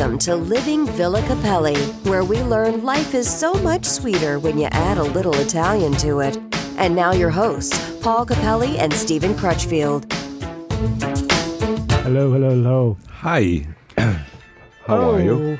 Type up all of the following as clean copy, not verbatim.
Welcome to Living Villa Capelli, where we learn life is so much sweeter when you add a little Italian to it. And now your hosts, Paul Capelli and Stephen Crutchfield. Hello. Hi. How are you?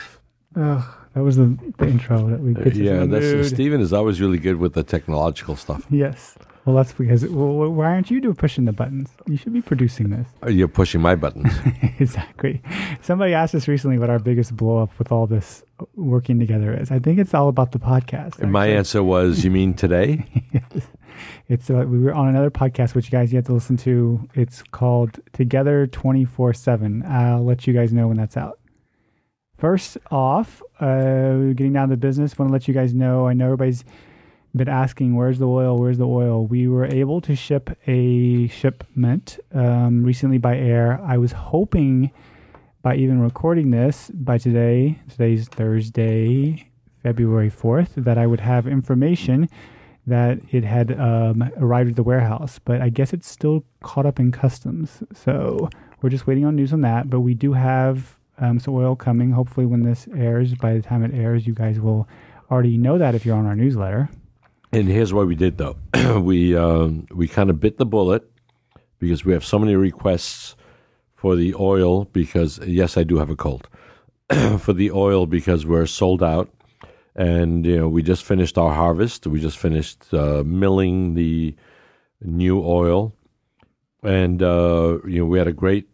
That was the intro that we get to. Yeah, Stephen is always really good with the technological stuff. Yes. Well, that's because, why aren't you pushing the buttons? You should be producing this. You're pushing my buttons. Exactly. Somebody asked us recently what our biggest blow up with all this working together is. I think it's all about the podcast. And my answer was, you mean today? Yes. It's we were on another podcast, which you guys yet to listen to. It's called Together 24/7. I'll let you guys know when that's out. First off, getting down to business, want to let you guys know, I know everybody's been asking, where's the oil? We were able to ship a shipment recently by air. I was hoping by even recording this by today's Thursday, February 4th, that I would have information that it had arrived at the warehouse. But I guess it's still caught up in customs. So we're just waiting on news on that. But we do have some oil coming. Hopefully when this airs, by the time it airs, you guys will already know that if you're on our newsletter. And here's what we did, though. We kind of bit the bullet because we have so many requests for the oil because, yes, I do have a cold, for the oil because we're sold out. And, we just finished our harvest. We just finished milling the new oil. And, we had a great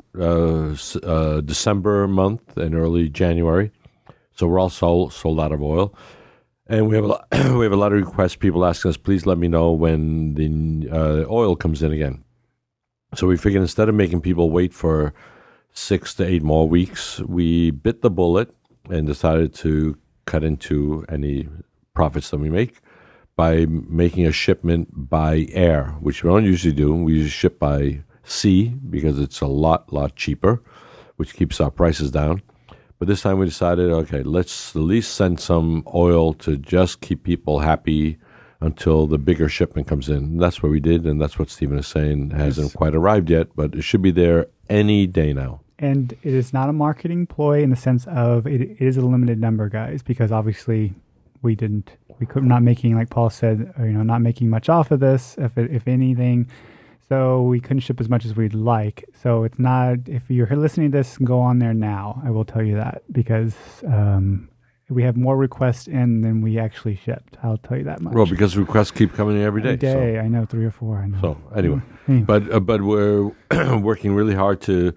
December month and early January. So we're all sold out of oil. And we have a lot of requests, people asking us, please let me know when the oil comes in again. So we figured instead of making people wait for 6 to 8 more weeks, we bit the bullet and decided to cut into any profits that we make by making a shipment by air, which we don't usually do. We usually ship by sea because it's a lot cheaper, which keeps our prices down. But this time we decided, okay, let's at least send some oil to just keep people happy until the bigger shipment comes in. And that's what we did, and that's what Stephen is saying. Hasn't quite arrived yet, but it should be there any day now. And it is not a marketing ploy in the sense of it is a limited number, guys, because obviously we could not making, like Paul said, not making much off of this, if anything. So we couldn't ship as much as we'd like. So it's not, if you're listening to this, go on there now. I will tell you that because we have more requests in than we actually shipped. I'll tell you that much. Well, because requests keep coming in every day. So. I know 3 or 4. I know. So anyway, but we're working really hard to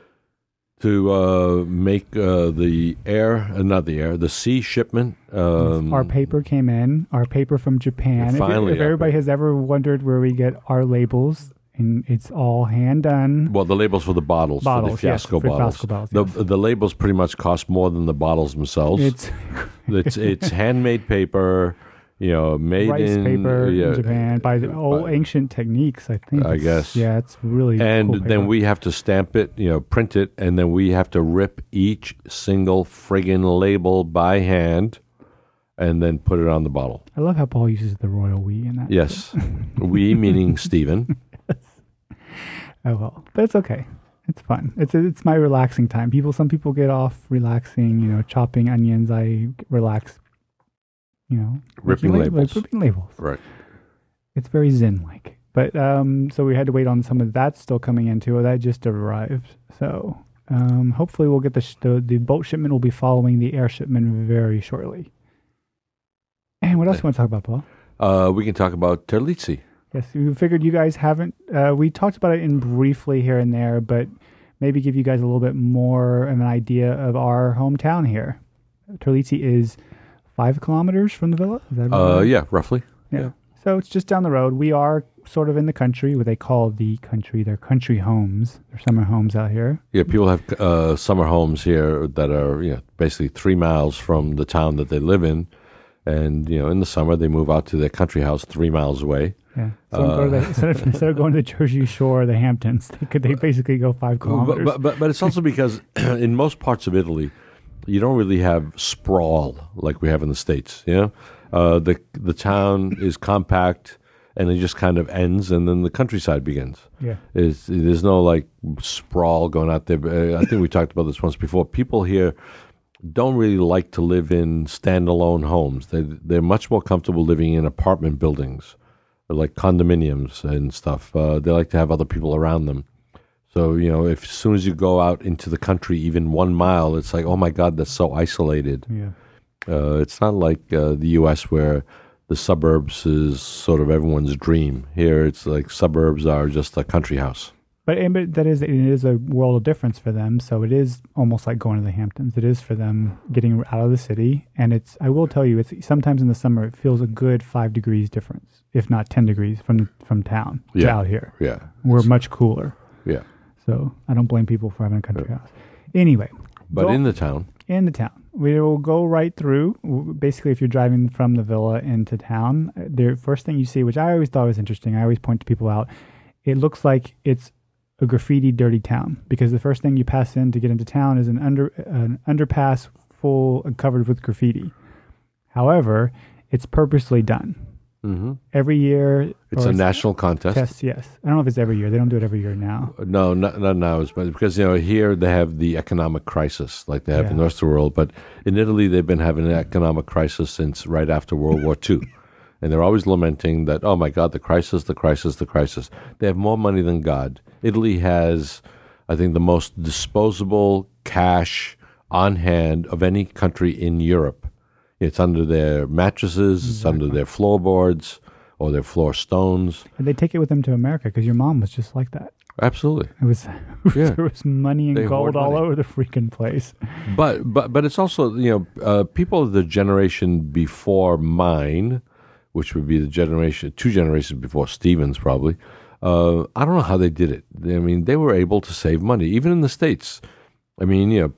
make the sea shipment. Our paper came in. Our paper from Japan. Finally, if everybody has ever wondered where we get our labels, and it's all hand done. Well, the labels for the bottles for the Fiasco bottles. The labels pretty much cost more than the bottles themselves. It's handmade paper. Made rice in paper in Japan by the old ancient techniques, I think. I guess. Yeah, it's really and cool then we have to stamp it, print it, and then we have to rip each single friggin' label by hand and then put it on the bottle. I love how Paul uses the royal we in that. Yes. We meaning Stephen. Yes. Oh, well. But it's okay. It's fun. It's my relaxing time. Some people get off relaxing, chopping onions. I relax ripping labels. Ripping labels. Right. It's very zen-like. But so we had to wait on some of that still coming in too. That just arrived. So hopefully we'll get the boat shipment will be following the air shipment very shortly. And what else do you want to talk about, Paul? We can talk about Terlizzi. Yes, we figured you guys haven't. We talked about it briefly here and there, but maybe give you guys a little bit more of an idea of our hometown here. Terlizzi is 5 kilometers from the villa? Is that right? Yeah, roughly. Yeah. So it's just down the road. We are sort of in the country, what they call the country. They're country homes. They're summer homes out here. Yeah, people have summer homes here that are basically 3 miles from the town that they live in. And, in the summer, they move out to their country house 3 miles away. Yeah. So instead of going to the Jersey Shore or the Hamptons, they basically go 5 kilometers. But it's also because in most parts of Italy, you don't really have sprawl like we have in the States. The town is compact. and it just kind of ends, and then the countryside begins. Yeah. There's no like sprawl going out there. I think we talked about this once before. People here don't really like to live in standalone homes. They're much more comfortable living in apartment buildings, like condominiums and stuff. They like to have other people around them. So, if as soon as you go out into the country, even 1 mile, it's like, oh my God, that's so isolated. Yeah. It's not like the U.S. where the suburbs is sort of everyone's dream. Here, it's like suburbs are just a country house. But it is a world of difference for them. So it is almost like going to the Hamptons. It is for them getting out of the city. And I will tell you, it's sometimes in the summer, it feels a good 5 degrees difference, if not 10 degrees from town to out here. Yeah. We're much cooler. Yeah. So I don't blame people for having a country house. Anyway. But in the town. We will go right through. Basically, if you're driving from the villa into town, the first thing you see, which I always thought was interesting, I always point to people out, it looks like it's a graffiti dirty town, because the first thing you pass in to get into town is an underpass full and covered with graffiti. However, it's purposely done. Mm-hmm. Every year. It's a national contest. Yes. I don't know if it's every year. They don't do it every year now. No, not now. Because, here they have the economic crisis like they have in the rest of the world. But in Italy, they've been having an economic crisis since right after World War II. And they're always lamenting that, oh my God, the crisis, the crisis, the crisis. They have more money than God. Italy has, I think, the most disposable cash on hand of any country in Europe. It's under their mattresses, It's under their floorboards or their floor stones. And they take it with them to America, because your mom was just like that. Absolutely. It was there was money and gold all over the freaking place. But it's also, people of the generation before mine, which would be the 2 generations before Stevens probably, I don't know how they did it. I mean, they were able to save money, even in the States. I mean,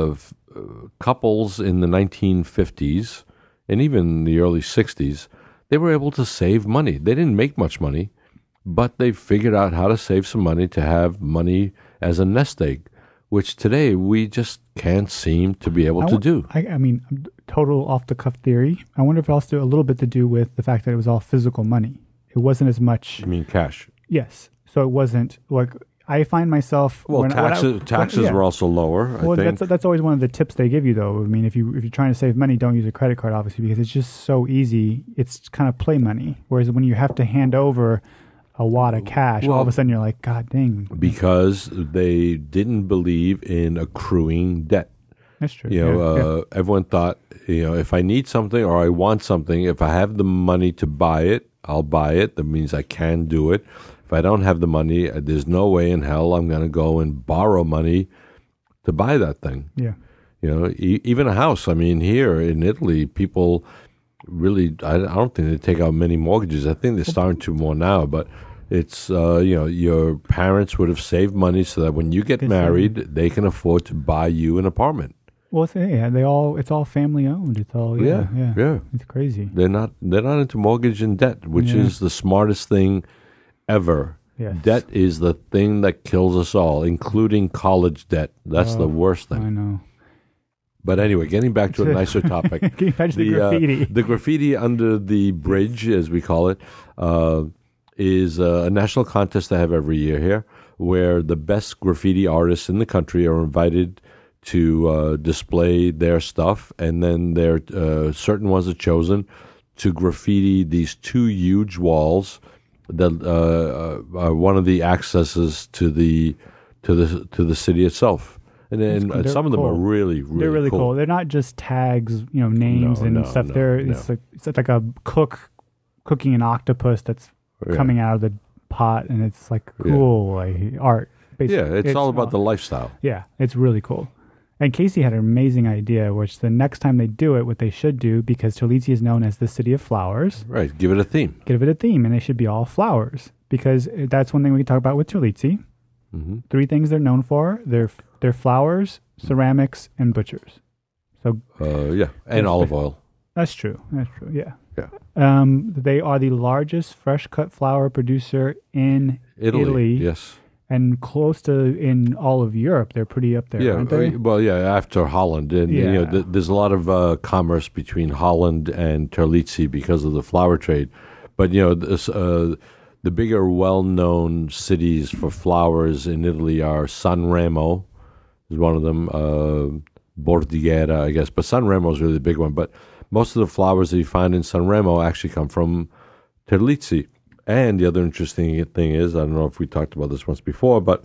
couples in the 1950s and even the early 60s, they were able to save money. They didn't make much money, but they figured out how to save some money to have money as a nest egg, which today we just can't seem to be able to do. I mean, total off-the-cuff theory. I wonder if it also a little bit to do with the fact that it was all physical money. It wasn't as much... You mean cash? Yes. So it wasn't like... I find myself... Well, taxes were also lower, I think. That's always one of the tips they give you, though. I mean, if you're trying to save money, don't use a credit card, obviously, because it's just so easy. It's kind of play money. Whereas when you have to hand over a wad of cash, all of a sudden you're like, God dang. Because they didn't believe in accruing debt. That's true. Everyone thought, if I need something or I want something, if I have the money to buy it, I'll buy it. That means I can do it. If I don't have the money, there's no way in hell I'm going to go and borrow money to buy that thing. Yeah. Even a house. I mean, here in Italy, people really, I don't think they take out many mortgages. I think they're starting to more now, but it's, your parents would have saved money so that when you get married, they can afford to buy you an apartment. Well, it's all family owned. It's all, yeah. It's crazy. They're not into mortgage and debt, which is the smartest thing ever. Yes. Debt is the thing that kills us all, including college debt. That's the worst thing. I know. But anyway, getting back to a nicer topic. Getting back to the graffiti. The graffiti under the bridge, as we call it, is a national contest they have every year here, where the best graffiti artists in the country are invited to display their stuff, and then certain ones are chosen to graffiti these 2 huge walls that are one of the accesses to the city itself, and some of them are really they're really cool. They're not just tags, names and stuff. It's like a cook cooking an octopus that's coming out of the pot, and it's like cool like art. Basically. Yeah, it's all about the lifestyle. Yeah, it's really cool. And Casey had an amazing idea, which the next time they do it, what they should do, because Terlizzi is known as the city of flowers. Right, give it a theme. And they should be all flowers, because that's one thing we can talk about with Terlizzi. Mm-hmm. 3 things they're known for. They're flowers, ceramics, and butchers. So and olive oil. That's true, yeah. Yeah. They are the largest fresh cut flower producer in Italy. Yes. And close to in all of Europe, they're pretty up there, aren't they? Well, after Holland. And, there's a lot of commerce between Holland and Terlizzi because of the flower trade. But the bigger, well-known cities for flowers in Italy are San Remo, is one of them. Bordighera, I guess, but San Remo is really the big one. But most of the flowers that you find in San Remo actually come from Terlizzi. And the other interesting thing is, I don't know if we talked about this once before, but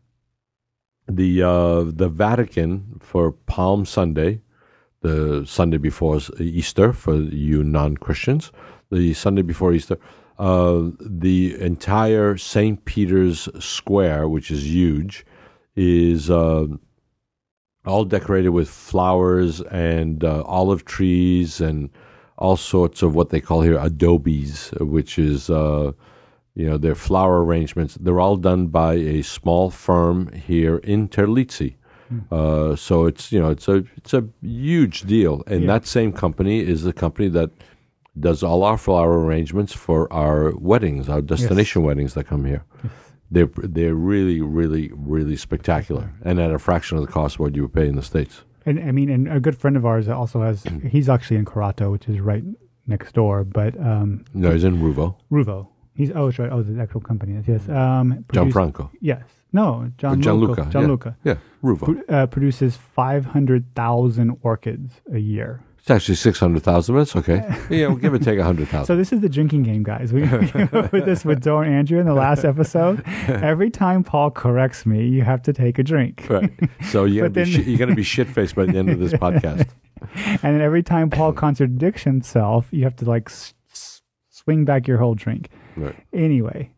the Vatican for Palm Sunday, the Sunday before Easter for you non-Christians, the Sunday before Easter, the entire St. Peter's Square, which is huge, is all decorated with flowers and olive trees and all sorts of what they call here adobes, which is their flower arrangements. They're all done by a small firm here in Terlizzi. So it's a huge deal, and that same company is the company that does all our flower arrangements for our weddings, our destination weddings that come here. Yes. They're really, really, really spectacular, and at a fraction of the cost of what you would pay in the States. And I mean, and a good friend of ours also has. He's actually in Corato, which is right next door. But no, he's in Ruvo. Ruvo. It's right. Oh, the actual company is yes. Gianfranco. Yes. No, Gianluca. Gianluca. Yeah, Ruvo. Produces 500,000 orchids a year. It's actually 600,000, but it's okay. Yeah, we'll give it take 100,000. So this is the drinking game, guys. We with this with Joe and Andrew in the last episode. Every time Paul corrects me, you have to take a drink. Right. So you're going to be shit-faced by the end of this podcast. And then every time Paul contradicts himself, you have to swing back your whole drink. Right. Anyway,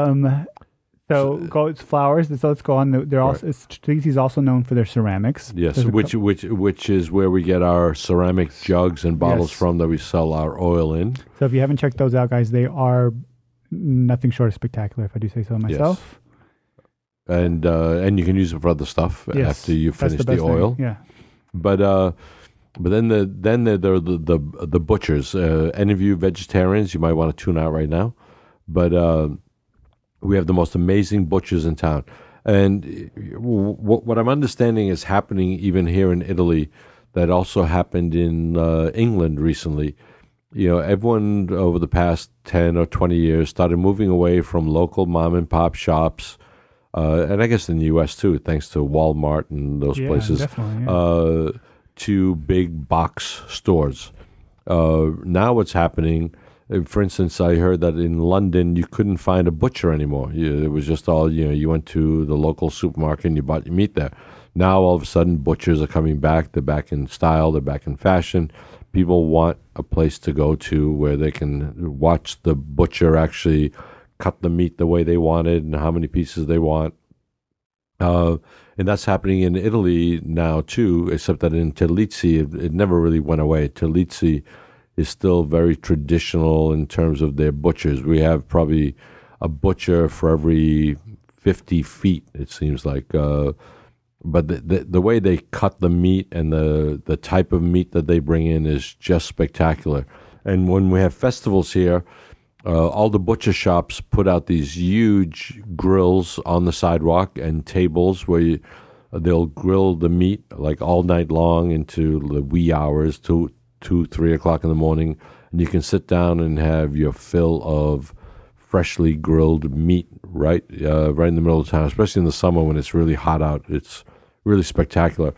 it's flowers. So let's go on. They're also Terlizzi's also known for their ceramics. Yes, which is where we get our ceramic jugs and bottles from that we sell our oil in. So if you haven't checked those out, guys, they are nothing short of spectacular, if I do say so myself. Yes. And you can use it for other stuff after you finish the oil. Thing. Yeah. But then there are the butchers. Any of you vegetarians, you might want to tune out right now. But we have the most amazing butchers in town. And what I'm understanding is happening even here in Italy that also happened in England recently. Everyone over the past 10 or 20 years started moving away from local mom and pop shops. And I guess in the U.S. too, thanks to Walmart and those places, definitely, to big box stores. Now what's happening... For instance, I heard that in London you couldn't find a butcher anymore. It was just all, you went to the local supermarket and you bought your meat there. Now all of a sudden butchers are coming back. They're back in style. They're back in fashion. People want a place to go to where they can watch the butcher actually cut the meat the way they want it and how many pieces they want. And that's happening in Italy now too, except that in Terlizzi, it never really went away. Terlizzi is still very traditional in terms of their butchers. We have probably a butcher for every 50 feet, it seems like. But the way they cut the meat and the type of meat that they bring in is just spectacular. And when we have festivals here, all the butcher shops put out these huge grills on the sidewalk and tables where they'll grill the meat like all night long into the wee hours, 2-3 o'clock in the morning, and you can sit down and have your fill of freshly grilled meat right in the middle of town, especially in the summer when it's really hot out. It's really spectacular.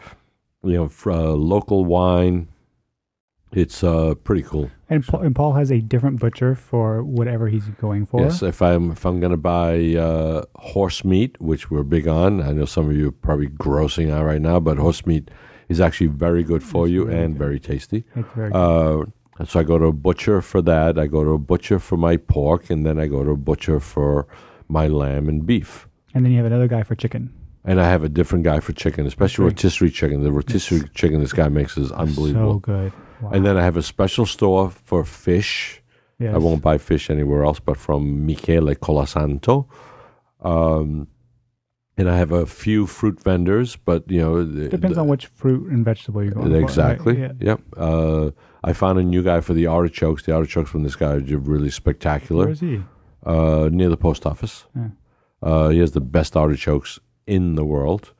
Local wine. It's pretty cool. And Paul has a different butcher for whatever he's going for. Yes, if I'm going to buy horse meat, which we're big on, I know some of you are probably grossing out right now, but horse meat is actually very good for you and very tasty. It's very good. So I go to a butcher for that. I go to a butcher for my pork, and then I go to a butcher for my lamb and beef. And then you have another guy for chicken. And I have a different guy for chicken, especially rotisserie chicken. The rotisserie chicken this guy makes is unbelievable. So good. Wow. And then I have a special store for fish. Yes. I won't buy fish anywhere else but from Michele Colasanto. And I have a few fruit vendors, but depends on which fruit and vegetable you're going for. Exactly. Right? Yeah. Yep. I found a new guy for the artichokes. The artichokes from this guy are really spectacular. Where is he? Near the post office. Yeah. He has the best artichokes in the world.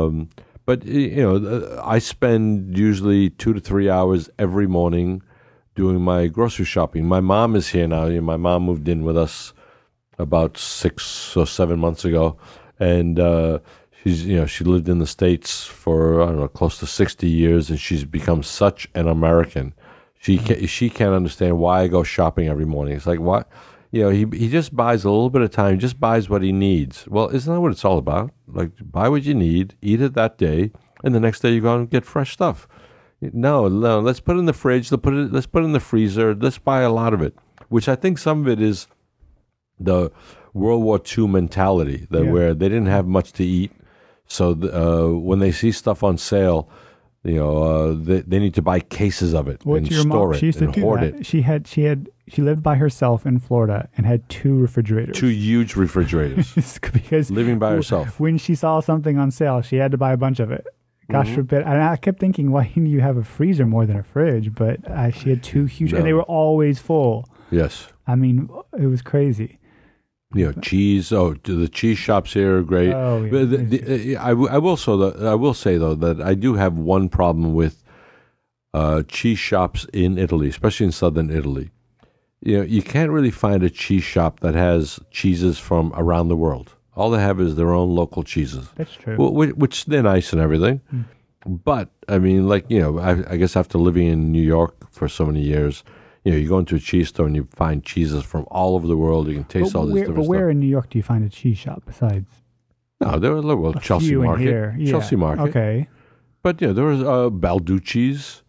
But I spend usually 2 to 3 hours every morning doing my grocery shopping. My mom is here now. My mom moved in with us about 6 or 7 months ago, and she lived in the States for, I don't know, close to 60 years, and she's become such an American. She can't understand why I go shopping every morning. It's like, what? He just buys a little bit of time, just buys what he needs. Well, isn't that what it's all about? Like, buy what you need, eat it that day, and the next day you go and get fresh stuff. No, let's put it in the fridge, let's put it in the freezer, let's buy a lot of it, which I think some of it is the World War II mentality, where they didn't have much to eat. So when they see stuff on sale, they need to buy cases of it and store it and hoard it. She lived by herself in Florida and had 2 refrigerators. 2 huge refrigerators. Because living by herself. When she saw something on sale, she had to buy a bunch of it. Gosh forbid. And I kept thinking, why didn't you have a freezer more than a fridge? But she had 2 huge, and they were always full. Yes. I mean, it was crazy. Cheese. Oh, the cheese shops here are great. Oh, yeah. I will say though that I do have one problem with cheese shops in Italy, especially in southern Italy. You can't really find a cheese shop that has cheeses from around the world. All they have is their own local cheeses. That's true. Which they're nice and everything. But I mean, I guess after living in New York for so many years, you go into a cheese store and you find cheeses from all over the world. You can taste all these different stuff. But where in New York do you find a cheese shop besides? No, there were Chelsea Market. Here. Yeah. Chelsea Market. Okay. But there was Balducci's,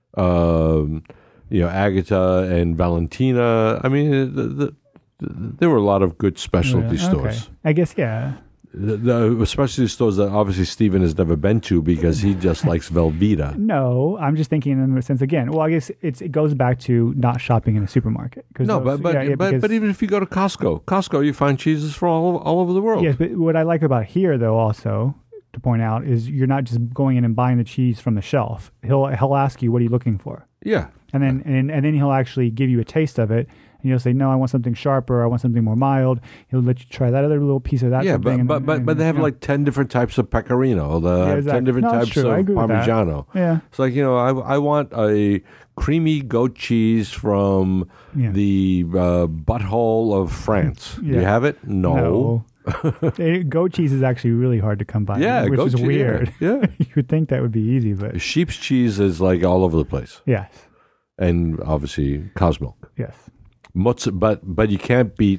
Agata and Valentina. I mean, there were a lot of good specialty stores. I guess, yeah. The specialty stores that obviously Stephen has never been to because he just likes Velveeta. No, I'm just thinking in the sense again. Well, I guess it goes back to not shopping in a supermarket. But even if you go to Costco, you find cheeses from all over the world. Yes, but what I like about here, though, also to point out, is you're not just going in and buying the cheese from the shelf. He'll ask you, what are you looking for? Yeah, and then he'll actually give you a taste of it. And you'll say, no, I want something sharper. I want something more mild. He'll let you try that other little piece of that. Yeah, but they have like 10 different types of pecarino. Exactly. 10 different types of Parmigiano. Yeah. It's like, I want a creamy goat cheese from the butthole of France. Yeah. Do you have it? No. Goat cheese is actually really hard to come by. Yeah, which is weird. Yeah. You would think that would be easy, but sheep's cheese is like all over the place. Yes. And obviously cow's milk. Yes. But you cannot beat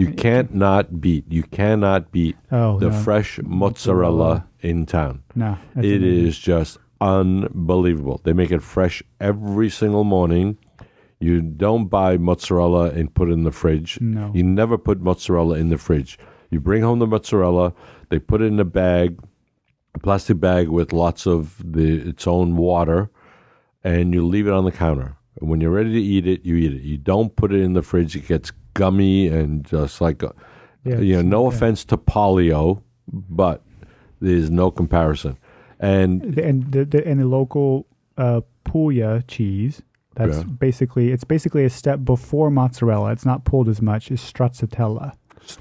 the fresh mozzarella in town. No, it is just unbelievable. They make it fresh every single morning. You don't buy mozzarella and put it in the fridge. No. You never put mozzarella in the fridge. You bring home the mozzarella, they put it in a plastic bag with lots of its own water, and you leave it on the counter. When you're ready to eat it, you eat it. You don't put it in the fridge. It gets gummy and just like, no offense to Polly-O, but there's no comparison. And the local Puglia cheese, that's basically a step before mozzarella. It's not pulled as much. It's stracciatella.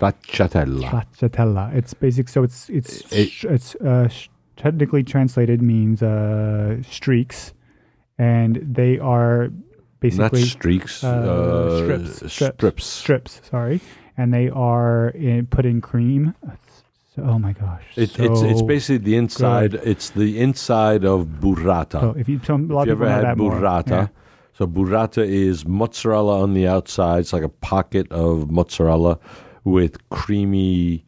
It's basic. So it's technically translated means streaks, and they are basically not streaks, strips. Sorry, and they are put in cream. Oh my gosh! It's basically the inside. Good. It's the inside of burrata. So if you ever had burrata, yeah. So burrata is mozzarella on the outside. It's like a pocket of mozzarella with creamy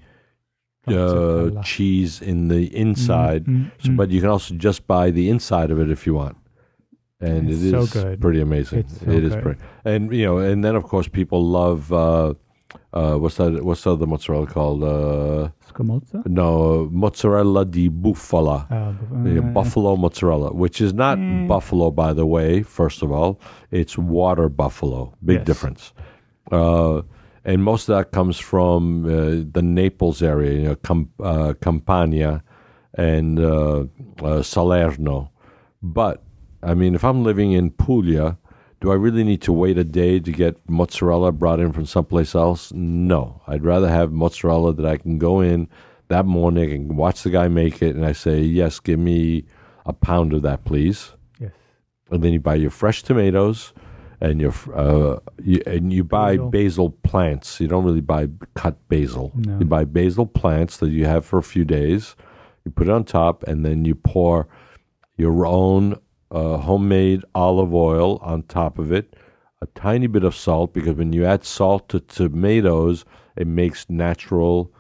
cheese in the inside. But you can also just buy the inside of it if you want. And it is pretty amazing. It is pretty, and and then of course people love what's the other mozzarella called? Scamozza? No, mozzarella di bufala, buffalo mozzarella, which is not buffalo, by the way. First of all, it's water buffalo. Big difference. And most of that comes from the Naples area, Campania and Salerno, but I mean, if I'm living in Puglia, do I really need to wait a day to get mozzarella brought in from someplace else? No. I'd rather have mozzarella that I can go in that morning and watch the guy make it, and I say, yes, give me a pound of that, please. Yes. And then you buy your fresh tomatoes, and you buy basil plants. You don't really buy cut basil. No. You buy basil plants that you have for a few days. You put it on top, and then you pour your own homemade olive oil on top of it, a tiny bit of salt, because when you add salt to tomatoes, it makes natural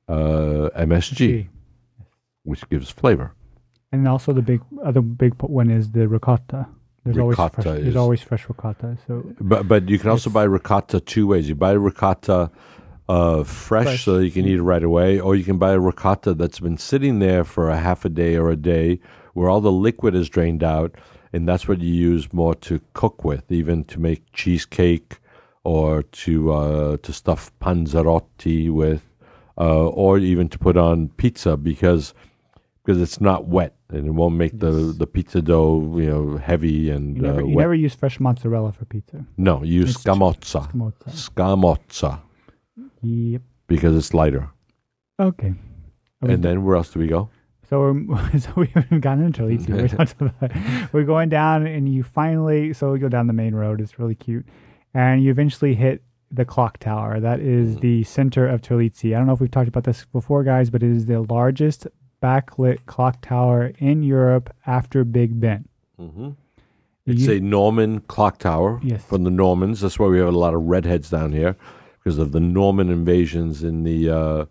MSG, which gives flavor. And also the other big one is the ricotta. There's always fresh ricotta. So, but you can also buy ricotta two ways. You buy ricotta fresh, so that you can eat it right away, or you can buy a ricotta that's been sitting there for a half a day or a day, where all the liquid is drained out, and that's what you use more to cook with, even to make cheesecake or to stuff panzerotti with, or even to put on pizza because it's not wet and it won't make the pizza dough heavy and you never use fresh mozzarella for pizza. No, you use scamozza. Scamozza. Yep. Because it's lighter. Okay. And then where else do we go? So we haven't gotten into Tbilisi. We're going down, and we go down the main road. It's really cute. And you eventually hit the clock tower. That is the center of Tbilisi. I don't know if we've talked about this before, guys, but it is the largest backlit clock tower in Europe after Big Ben. Mm-hmm. It's a Norman clock tower from the Normans. That's why we have a lot of redheads down here, because of the Norman invasions in the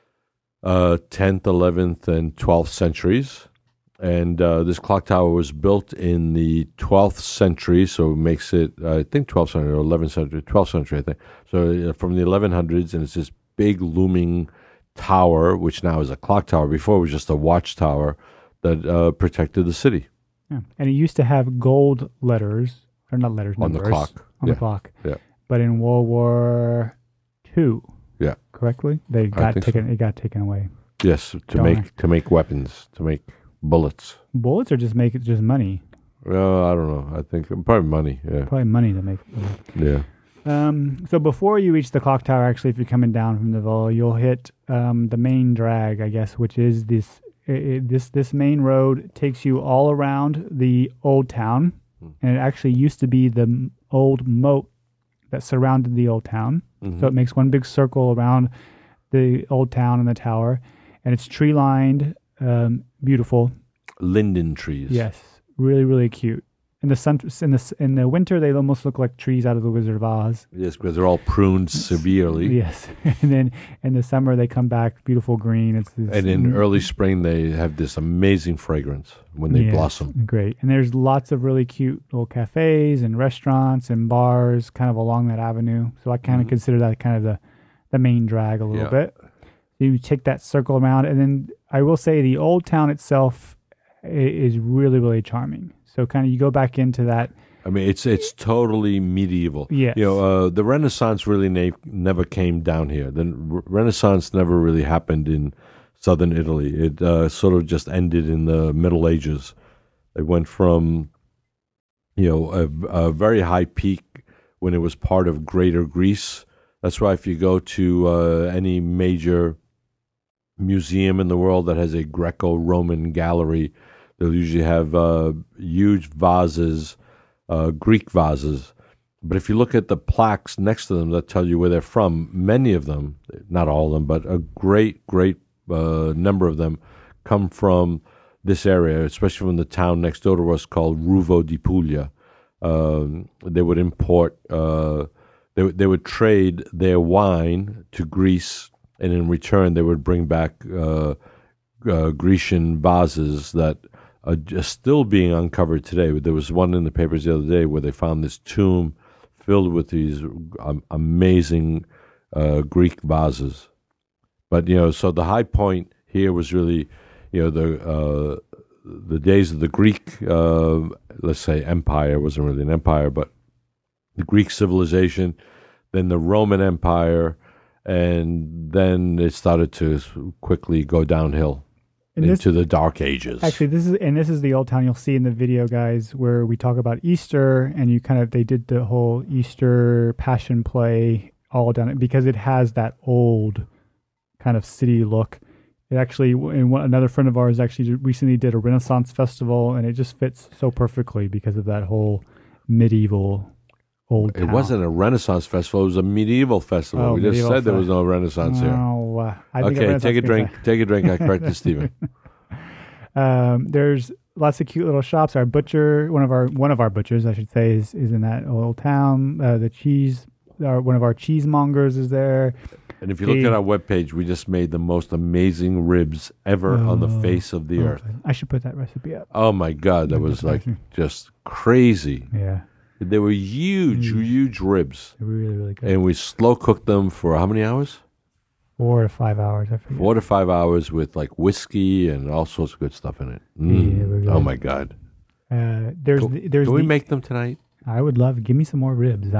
10th, 11th, and 12th centuries. And this clock tower was built in the 12th century, so it makes it, I think, 12th century or 11th century, 12th century, I think. So from the 1100s, and it's this big looming tower, which now is a clock tower. Before it was just a watchtower that protected the city. Yeah. And it used to have gold letters, or not letters, on numbers. The clock. On the clock. Yeah. But in World War II, correctly, it got taken away. Yes, to make weapons, to make bullets. Bullets, or just money? Well, I don't know. I think probably money. Yeah. Probably money to make. Yeah. So before you reach the clock tower, actually, if you're coming down from the Villa, you'll hit the main drag, I guess, which is this. This main road takes you all around the old town, and it actually used to be the old moat that surrounded the old town. Mm-hmm. So it makes one big circle around the old town and the tower, and it's tree lined, beautiful. Linden trees. Yes, really, really cute. In the winter, they almost look like trees out of the Wizard of Oz. Yes, because they're all pruned severely. Yes, and then in the summer they come back beautiful green. And in early spring they have this amazing fragrance when they blossom. Great, and there's lots of really cute little cafes and restaurants and bars kind of along that avenue. So I kind of consider that kind of the main drag a little bit. So you take that circle around, and then I will say the old town itself is really, really charming. So kind of you go back into that. I mean, it's totally medieval. Yes. The Renaissance really never came down here. The Renaissance never really happened in southern Italy. It sort of just ended in the Middle Ages. It went from, a very high peak when it was part of Greater Greece. That's why if you go to any major museum in the world that has a Greco-Roman gallery, they'll usually have huge vases, Greek vases. But if you look at the plaques next to them that tell you where they're from, many of them, not all of them, but a great number of them come from this area, especially from the town next door to us called Ruvo di Puglia. They would import, they would trade their wine to Greece, and in return they would bring back Grecian vases that are just still being uncovered today. There was one in the papers the other day where they found this tomb filled with these amazing Greek vases. But so the high point here was really, the days of the Greek, let's say empire. It wasn't really an empire, but the Greek civilization, then the Roman Empire, and then it started to quickly go downhill. Into the Dark Ages. Actually, this is the old town. You'll see in the video, guys, where we talk about Easter, and they did the whole Easter Passion play all down it because it has that old kind of city look. It actually, another friend of ours actually recently did a Renaissance festival, and it just fits so perfectly because of that whole medieval. old It town. wasn't a Renaissance festival. It was a medieval festival. Oh, We just medieval said there was festival. no Renaissance here. Oh, I think Okay, take a drink. Take a drink. I corrected Stephen. There's lots of cute little shops. Our butcher, one of our butchers, I should say, is in that old town. The cheese, one of our cheesemongers is there. And if you look at our webpage, we just made the most amazing ribs ever on the face of the earth. I should put that recipe up. Oh my God, that was like just crazy. Yeah, They were huge ribs. they were really, really good. And we slow cooked them for how many hours? 4 to 5 hours, I forget. 4 to 5 hours with like whiskey and all sorts of good stuff in it. Yeah, we're good. Oh my God. There's Can we make them tonight? I would love. Give me some more ribs.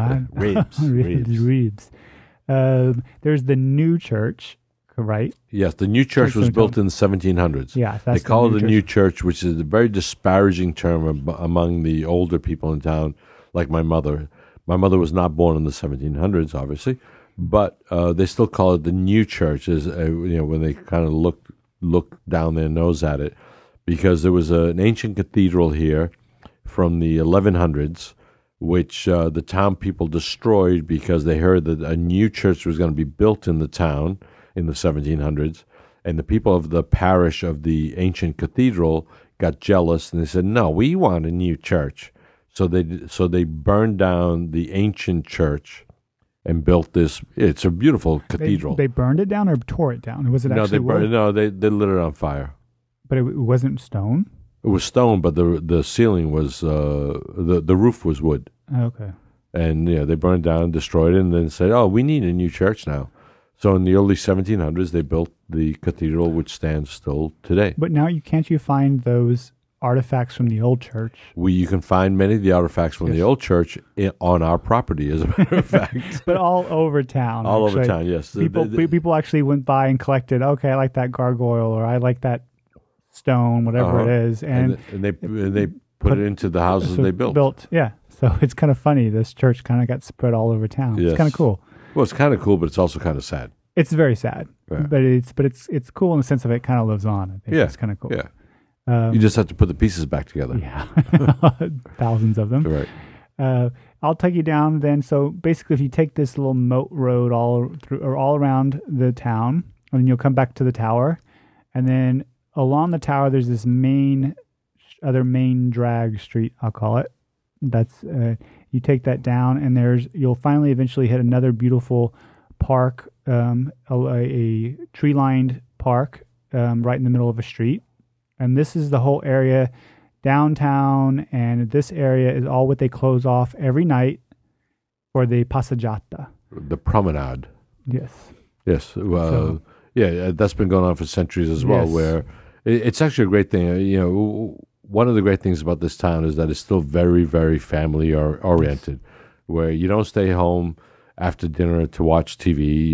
Ribs. There's the new church, right? Yes, the new church was built in the 1700s. Yeah, they call it the new church, which is a very disparaging term among the older people in town, like my mother. My mother was not born in the 1700s, obviously, but they still call it the new church. As when they kind of look down their nose at it, because there was an ancient cathedral here from the 1100s, which the town people destroyed because they heard that a new church was going to be built in the town in the 1700s, and the people of the parish of the ancient cathedral got jealous, and they said, "No, we want a new church." So they burned down the ancient church and built this. It's a beautiful cathedral. They burned it down or tore it down? Was it actually wood? They lit it on fire. But it wasn't stone? It was stone, but the ceiling was the roof was wood. Okay. And they burned it down, destroyed it, and then said, "Oh, we need a new church now." So in the early 1700s, they built the cathedral, which stands still today. But now can't you find those artifacts from the old church? You can find many of the artifacts from the old church on our property, as a matter of fact. But all over town. All over town, yes. People actually went by and collected. Okay, I like that gargoyle, or I like that stone, whatever it is, and they put it into the houses they built. Yeah. So it's kind of funny. This church kind of got spread all over town. Yes. It's kind of cool. Well, it's kind of cool, but it's also kind of sad. It's very sad, Yeah. but it's cool in the sense of it kind of lives on. I think it's kind of cool. Yeah. You just have to put the pieces back together. Yeah, thousands of them. Right. I'll take you down then. So basically, if you take this little moat road all around the town, and then you'll come back to the tower, and then along the tower, there's this other main drag street, I'll call it. That's you take that down, and you'll finally eventually hit another beautiful park, a tree-lined park right in the middle of a street. And this is the whole area downtown, and this area is all what they close off every night for the passeggiata. The promenade. Yes. Yes. That's been going on for centuries as well, where it's actually a great thing. One of the great things about this town is that it's still very, very family oriented, where you don't stay home after dinner to watch TV.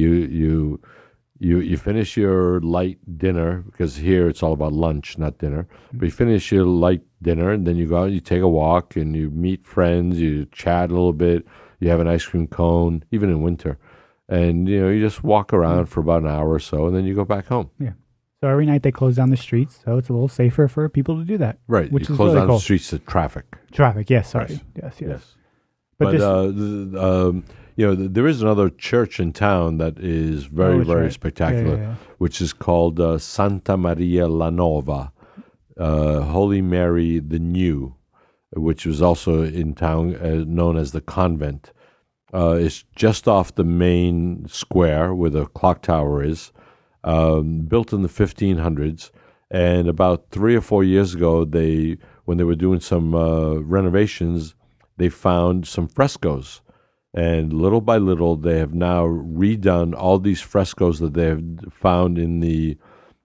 You finish your light dinner, because here it's all about lunch, not dinner. But you finish your light dinner, and then you go out, you take a walk, and you meet friends, you chat a little bit, you have an ice cream cone, even in winter. And, you just walk around for about an hour or so, and then you go back home. Yeah. So every night they close down the streets, so it's a little safer for people to do that. Right. Which you is close really down cool. the streets to traffic. Traffic, yes, sorry. Yes. But there is another church in town that is very spectacular, which is called Santa Maria la Nova, Holy Mary the New, which was also in town known as the convent. It's just off the main square where the clock tower is, built in the 1500s. And about 3 or 4 years ago, when they were doing some renovations, they found some frescoes. And little by little, they have now redone all these frescoes that they have found in the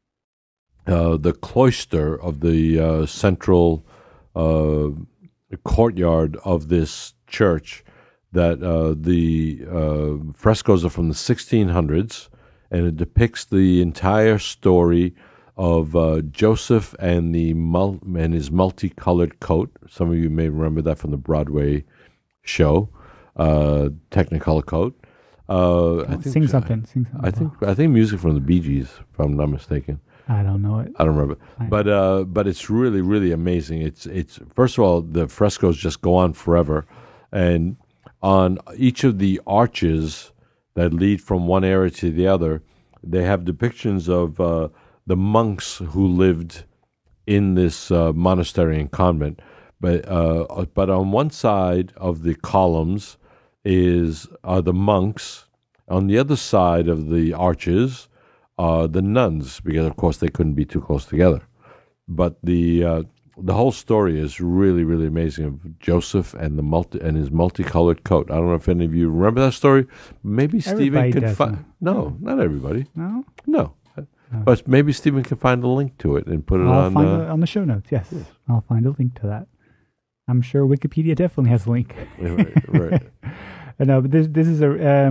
cloister of the central courtyard of this church. That the frescoes are from the 1600s, and it depicts the entire story of Joseph and his multicolored coat. Some of you may remember that from the Broadway show, Technicolor coat. Sing something. I think music from the Bee Gees, if I'm not mistaken. I don't know it. I don't remember, but it's really, really amazing. It's first of all, the frescoes just go on forever, and on each of the arches that lead from one area to the other, they have depictions of the monks who lived in this monastery and convent. But on one side of the columns are the monks. On the other side of the arches are the nuns, because of course they couldn't be too close together. But the whole story is really, really amazing, of Joseph and his multicolored coat. I don't know if any of you remember that story. Maybe Stephen can find. No, not everybody. No. But maybe Stephen can find a link to it and put it on the show notes. Yes, I'll find a link to that. I'm sure Wikipedia definitely has a link. Right. No, but this is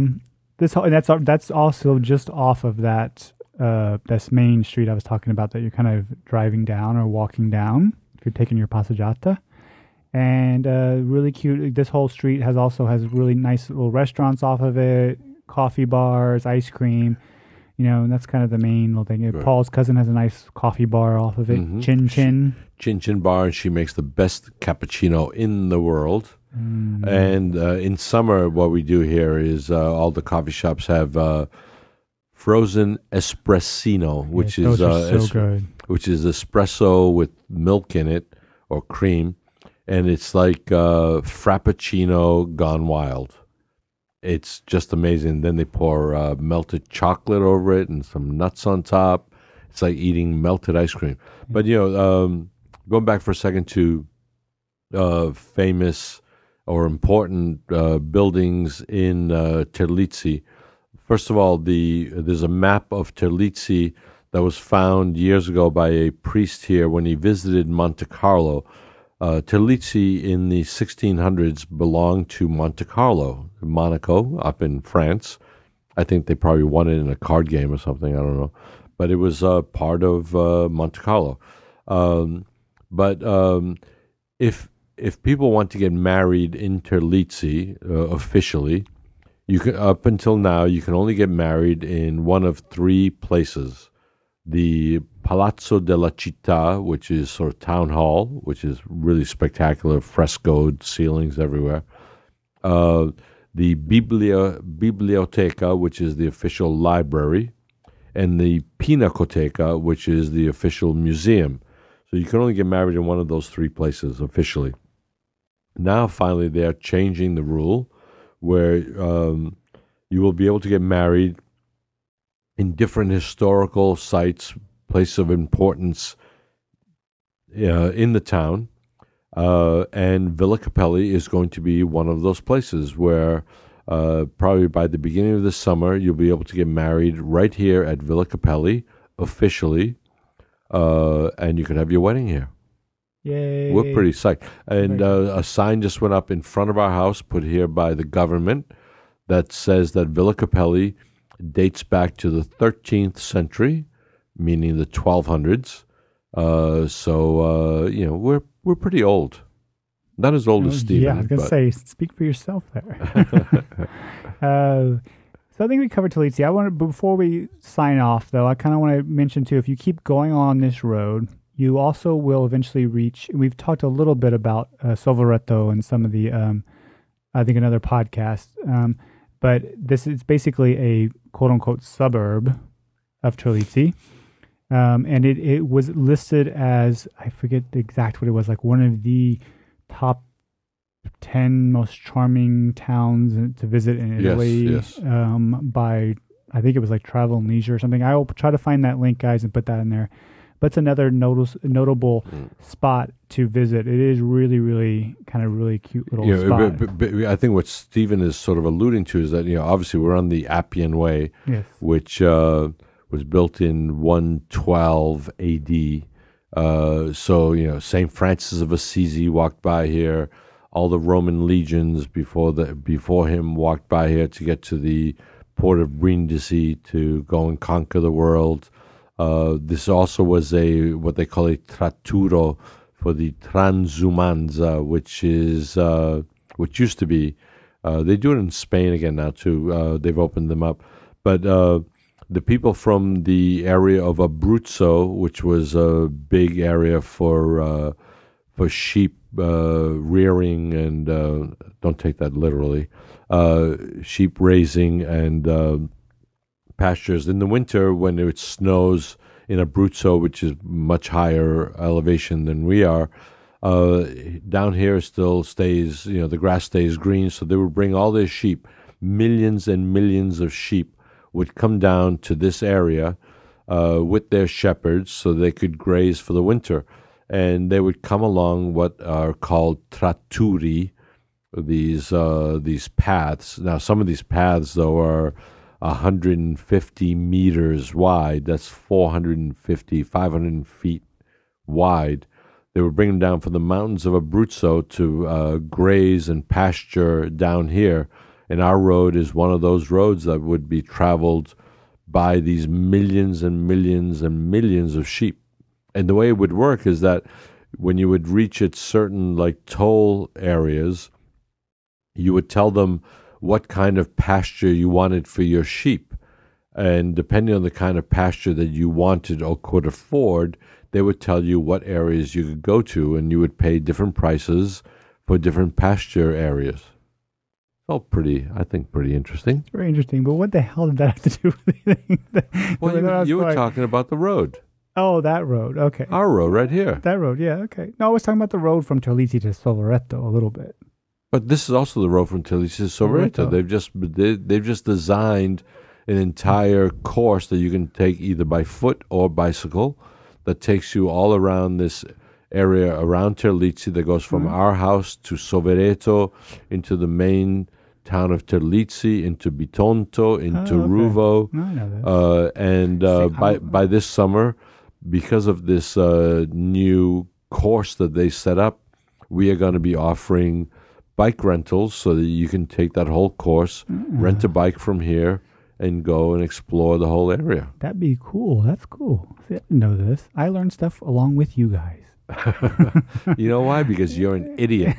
that's also just off of that this main street I was talking about that you're kind of driving down or walking down if you're taking your passeggiata. And really cute. This whole street has really nice little restaurants off of it, coffee bars, ice cream. And that's kind of the main little thing. Right. Paul's cousin has a nice coffee bar off of it. Mm-hmm. Chin Chin. Chin Chin Bar, and she makes the best cappuccino in the world. Mm. And in summer, what we do here is all the coffee shops have frozen espressino, which is so good. Which is espresso with milk in it or cream, and it's like frappuccino gone wild. It's just amazing. Then they pour melted chocolate over it and some nuts on top. It's like eating melted ice cream. But, going back for a second to famous or important buildings in Terlizzi. First of all, there's a map of Terlizzi that was found years ago by a priest here when he visited Monte Carlo. Terlizzi in the 1600s belonged to Monte Carlo, Monaco, up in France. I think they probably won it in a card game or something. I don't know. But it was part of Monte Carlo. If people want to get married in Terlizzi officially, up until now, you can only get married in one of three places. The Palazzo della Città, which is sort of town hall, which is really spectacular, frescoed ceilings everywhere. The Biblioteca, which is the official library, and the Pinacoteca, which is the official museum. So you can only get married in one of those three places officially. Now, finally, they're changing the rule where you will be able to get married in different historical sites, places of importance in the town. And Villa Capelli is going to be one of those places where probably by the beginning of the summer, you'll be able to get married right here at Villa Capelli officially, and you can have your wedding here. Yay. We're pretty psyched. And a sign just went up in front of our house, put here by the government, that says that Villa Capelli dates back to the 13th century, meaning the 1200s. We're pretty old. Not as old as Stephen. Yeah, I was going to say, speak for yourself there. So I think we covered Terlizzi. Before we sign off, though, I kind of want to mention, too, if you keep going on this road, you also will eventually reach, we've talked a little bit about Solvaretto and some of the, I think another podcast, but this is basically a quote-unquote suburb of Terlizzi. And it was listed as, I forget the exact what it was, like one of the top 10 most charming towns to visit in Italy. Yes. By, I think it was like Travel and Leisure or something. I will try to find that link, guys, and put that in there. But it's another notable spot to visit. It is really, really kind of really cute little spot. But I think what Stephen is sort of alluding to is that, obviously we're on the Appian Way, yes, which was built in 112 AD. St. Francis of Assisi walked by here. All the Roman legions before him walked by here to get to the port of Brindisi to go and conquer the world. This also was what they call a tratturo for the transumanza, which used to be. They do it in Spain again now too. They've opened them up, but the people from the area of Abruzzo, which was a big area for sheep rearing and don't take that literally, sheep raising and pastures. In the winter, when it snows in Abruzzo, which is much higher elevation than we are, down here still stays, the grass stays green. So they would bring all their sheep, millions and millions of sheep would come down to this area with their shepherds so they could graze for the winter. And they would come along what are called tratturi, these paths. Now, some of these paths, though, are 150 meters wide. That's 450, 500 feet wide. They would bring them down from the mountains of Abruzzo to graze and pasture down here. And our road is one of those roads that would be traveled by these millions and millions and millions of sheep. And the way it would work is that when you would reach at certain toll areas, you would tell them what kind of pasture you wanted for your sheep. And depending on the kind of pasture that you wanted or could afford, they would tell you what areas you could go to, and you would pay different prices for different pasture areas. Oh, pretty interesting. It's very interesting, but what the hell did that have to do with anything? Well, you were talking about the road. Oh, that road. Okay. Our road right here. That road, yeah, okay. No, I was talking about the road from Terlizzi to Sovereto a little bit. But this is also the road from Terlizzi to Sovereto. They've just designed an entire course that you can take either by foot or bicycle that takes you all around this area around Terlizzi that goes from our house to Sovereto into the main town of Terlizzi, into Bitonto, into Ruvo. I know this. By this summer, because of this new course that they set up, we are going to be offering bike rentals so that you can take that whole course, rent a bike from here, and go and explore the whole area. That'd be cool. That's cool. See, I didn't know this. I learned stuff along with you guys. You know why? Because you're an idiot.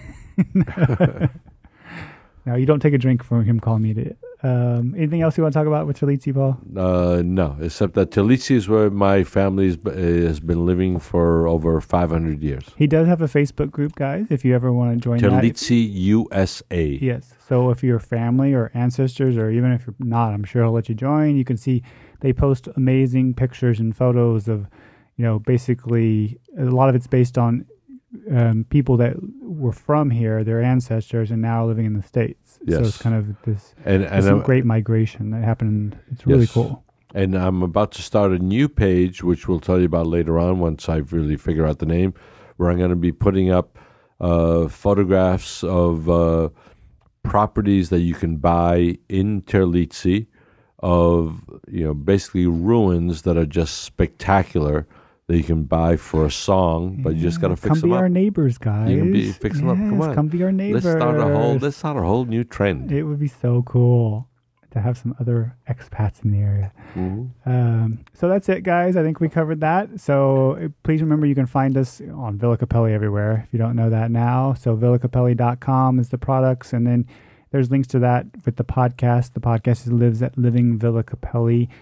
No, you don't take a drink from him calling me idiot. Anything else you want to talk about with Terlizzi, Paul? No, except that Terlizzi is where my family has been living for over 500 years. He does have a Facebook group, guys, if you ever want to join Terlizzi USA. Yes. So if you're family or ancestors, or even if you're not, I'm sure he'll let you join. You can see they post amazing pictures and photos of, basically a lot of it's based on people that were from here, their ancestors, and now living in the States. Yes. So it's kind of this and great migration that happened. It's really cool. And I'm about to start a new page, which we'll tell you about later on once I really figure out the name, where I'm going to be putting up photographs of properties that you can buy in Terlizzi of, basically ruins that are just spectacular, that you can buy for a song, but you just got to fix them up. Come be our neighbors, guys. You can fix them up. Come on. Come be our neighbors. Let's start a whole new trend. It would be so cool to have some other expats in the area. Mm-hmm. So that's it, guys. I think we covered that. So please remember you can find us on Villa Capelli everywhere if you don't know that now. So villacapelli.com is the products, and then there's links to that with the podcast. The podcast lives at livingvillacapelli.com.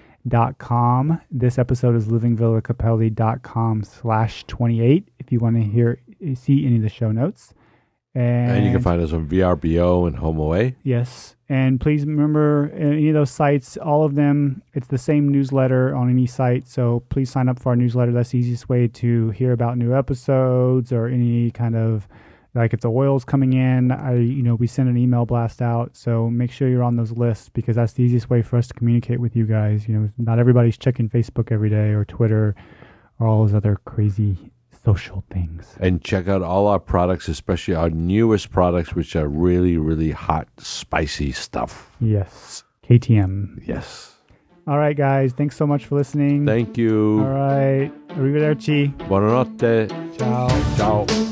This episode is livingvillacapelli.com/28 if you want to see any of the show notes. And you can find us on VRBO and HomeAway. Yes. And please remember, any of those sites, all of them, it's the same newsletter on any site. So please sign up for our newsletter. That's the easiest way to hear about new episodes or any kind of, like if the oil's coming in, we send an email blast out. So make sure you're on those lists, because that's the easiest way for us to communicate with you guys. Not everybody's checking Facebook every day or Twitter or all those other crazy social things. And check out all our products, especially our newest products, which are really, really hot, spicy stuff. Yes. KTM. Yes. All right, guys. Thanks so much for listening. Thank you. All right. Arrivederci. Buonanotte. Ciao. Ciao.